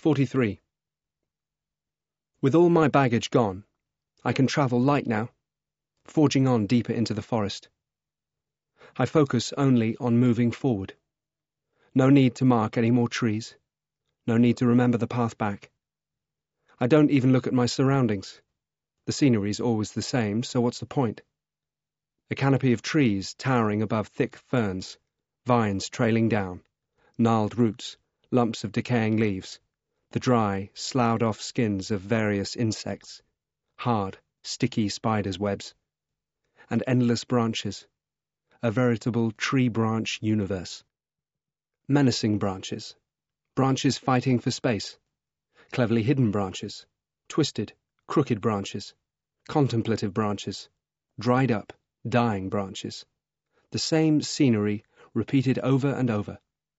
43. With all my baggage gone, I can travel light now, forging on deeper into the forest. I focus only on moving forward. No need to mark any more trees. No need to remember the path back. I don't even look at my surroundings. The scenery's always the same, so what's the point? A canopy of trees towering above thick ferns, vines trailing down, gnarled roots, lumps of decaying leaves, the dry, sloughed-off skins of various insects, hard, sticky spiders' webs, and endless branches, a veritable tree-branch universe. Menacing branches, branches fighting for space, cleverly hidden branches, twisted, crooked branches, contemplative branches, dried up, dying branches, the same scenery repeated over and over.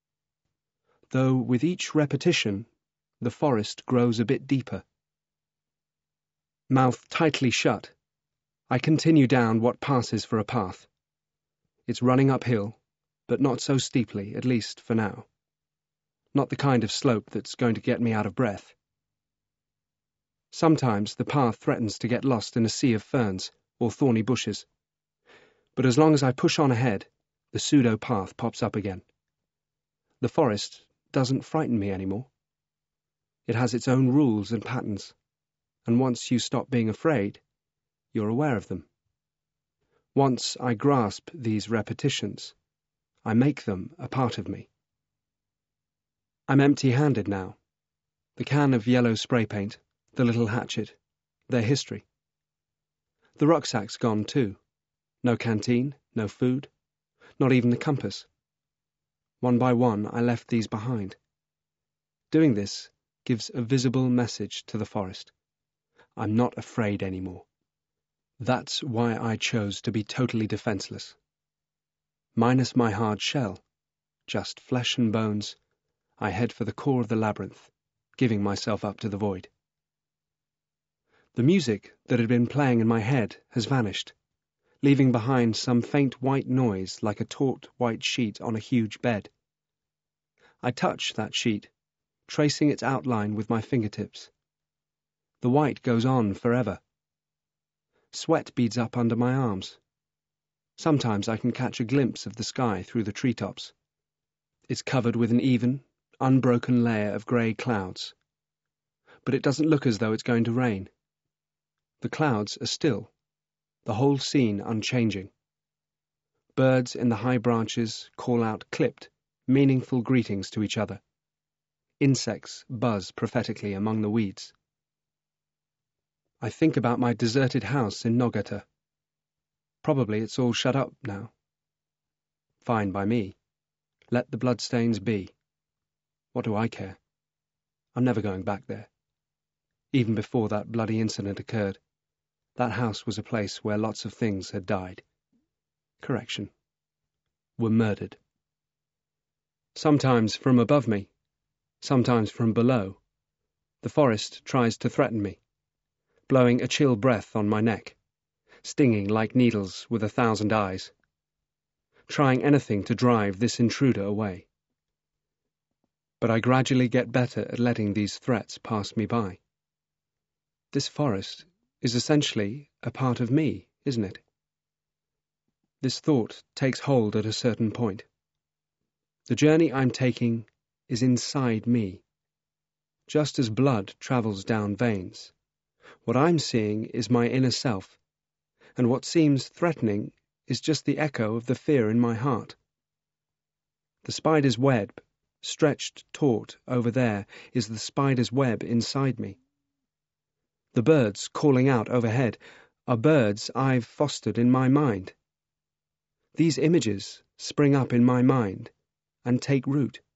Though with each repetition, the forest grows a bit deeper. Mouth tightly shut, I continue down what passes for a path. It's running uphill, but not so steeply, at least for now. Not the kind of slope that's going to get me out of breath. Sometimes the path threatens to get lost in a sea of ferns or thorny bushes. But as long as I push on ahead, the pseudo-path pops up again. The forest doesn't frighten me anymore. It has its own rules and patterns, and once you stop being afraid, you're aware of them. Once I grasp these repetitions, I make them a part of me. I'm empty-handed now. The can of yellow spray paint, the little hatchet, their history. The rucksack's gone too. No canteen, no food, not even the compass. One by one, I left these behind. Doing this gives a visible message to the forest. I'm not afraid anymore. That's why I chose to be totally defenseless. Minus my hard shell, just flesh and bones, I head for the core of the labyrinth, giving myself up to the void. The music that had been playing in my head has vanished, leaving behind some faint white noise like a taut white sheet on a huge bed. I touch that sheet, tracing its outline with my fingertips. The white goes on forever. Sweat beads up under my arms. Sometimes I can catch a glimpse of the sky through the treetops. It's covered with an even, unbroken layer of grey clouds. But it doesn't look as though it's going to rain. The clouds are still, the whole scene unchanging. Birds in the high branches call out clipped, meaningful greetings to each other. Insects buzz prophetically among the weeds. I think about my deserted house in Nogata. Probably it's all shut up now. Fine by me. Let the bloodstains be. What do I care? I'm never going back there. Even before that bloody incident occurred, that house was a place where lots of things had died. Correction. Were murdered. Sometimes from above me, sometimes from below, the forest tries to threaten me, blowing a chill breath on my neck, stinging like needles with 1,000 eyes, trying anything to drive this intruder away. But I gradually get better at letting these threats pass me by. This forest is essentially a part of me, isn't it? This thought takes hold at a certain point. The journey I'm taking is inside me. Just as blood travels down veins, what I'm seeing is my inner self, and what seems threatening is just the echo of the fear in my heart. The spider's web, stretched taut over there, is the spider's web inside me. The birds calling out overhead are birds I've fostered in my mind. These images spring up in my mind and take root.